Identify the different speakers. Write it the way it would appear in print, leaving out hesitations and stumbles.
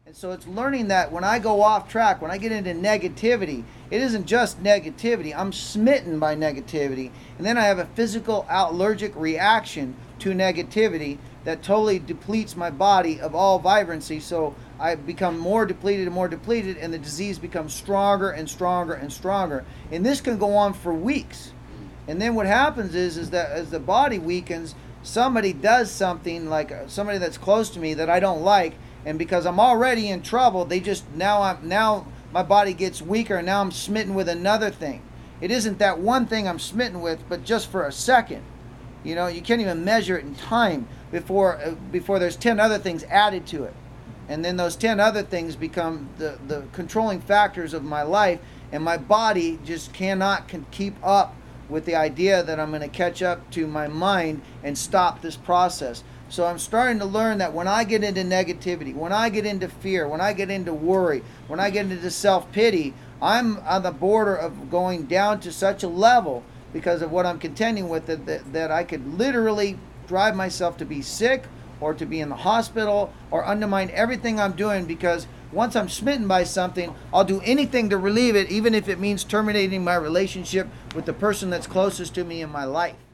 Speaker 1: And so it's learning that when I go off track, when I get into negativity, it isn't just negativity. I'm smitten by negativity. And then I have a physical allergic reaction to negativity that totally depletes my body of all vibrancy. So I become more depleted and more depleted, and the disease becomes stronger and stronger and stronger. And this can go on for weeks. And then what happens is that as the body weakens, somebody does something, like somebody that's close to me that I don't like, and because I'm already in trouble, they just now my body gets weaker, and now I'm smitten with another thing. It isn't that one thing I'm smitten with, but just for a second. You know, you can't even measure it in time before there's 10 other things added to it. And then those 10 other things become the controlling factors of my life, and my body just cannot keep up with the idea that I'm going to catch up to my mind and stop this process. So I'm starting to learn that when I get into negativity, when I get into fear, when I get into worry, when I get into self-pity, I'm on the border of going down to such a level because of what I'm contending with that I could literally drive myself to be sick or to be in the hospital or undermine everything I'm doing, because once I'm smitten by something, I'll do anything to relieve it, even if it means terminating my relationship with the person that's closest to me in my life.